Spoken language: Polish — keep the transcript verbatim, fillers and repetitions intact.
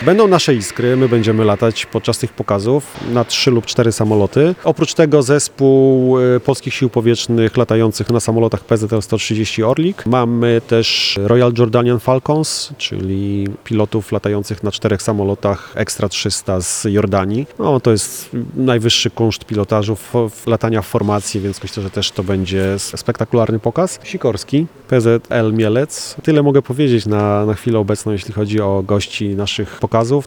Będą nasze iskry, my będziemy latać podczas tych pokazów na trzy lub cztery samoloty. Oprócz tego zespół y, polskich sił powietrznych latających na samolotach P Z L sto trzydzieści Orlik. Mamy też Royal Jordanian Falcons, czyli pilotów latających na czterech samolotach Extra trzysta z Jordanii. No, to jest najwyższy kunszt pilotażu, w, w latania w formacji, więc myślę, że też to będzie spektakularny pokaz. Sikorski, P Z L Mielec. Tyle mogę powiedzieć na, na chwilę obecną, jeśli chodzi o gości naszych pokazów.